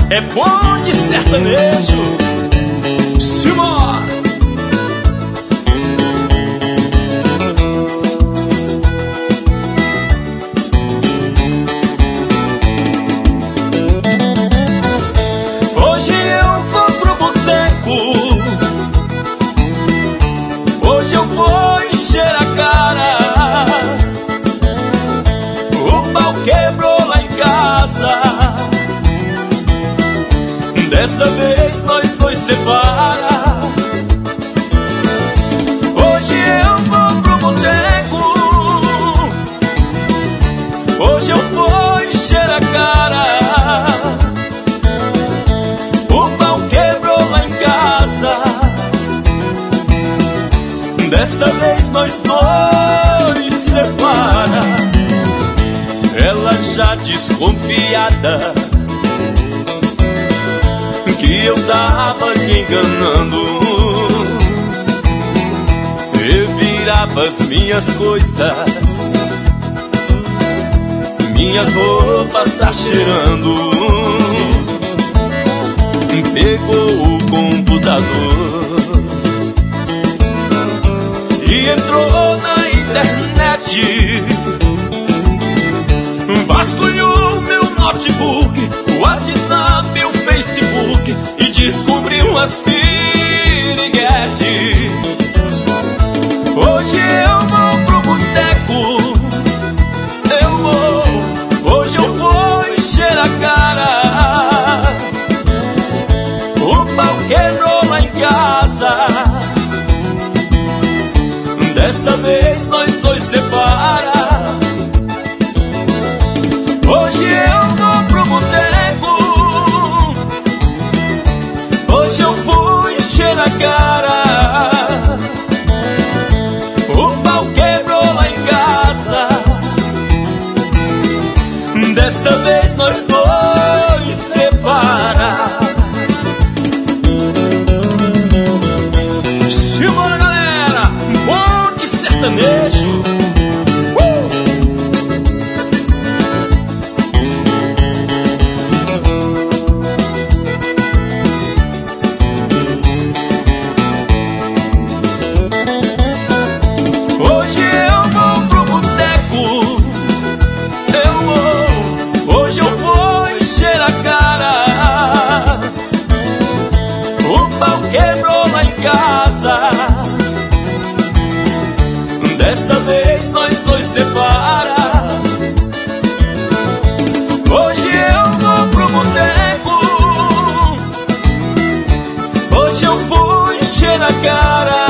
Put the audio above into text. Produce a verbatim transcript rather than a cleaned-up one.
é bonde sertanejo. Simbora! Hoje eu vou pro boteco, hoje eu vou encher a cara. O pau quebrou lá em casa, dessa vez nós dois separa. Hoje eu vou pro boteco, hoje eu vou encher a cara. O pau quebrou lá em casa, dessa vez nós dois separa. Ela já desconfiada que eu tava lhe enganando, revirava as minhas coisas, minhas roupas tá cheirando. Pegou o computador e entrou na internet, vasculhou meu notebook, o WhatsApp, o Facebook, e descobriu umas piriguetes. Hoje eu vou pro boteco, eu vou, hoje eu vou encher a cara. O pau quebrou lá em casa, dessa vez nós dois separa. Hoje eu vou pro boteco, hoje eu vou encher a cara. O pau quebrou lá em casa, desta vez nós dois separa. Simbora, galera, bonde sertanejo. Dessa vez nós dois separa. Hoje eu vou pro boteco, hoje eu vou encher a cara.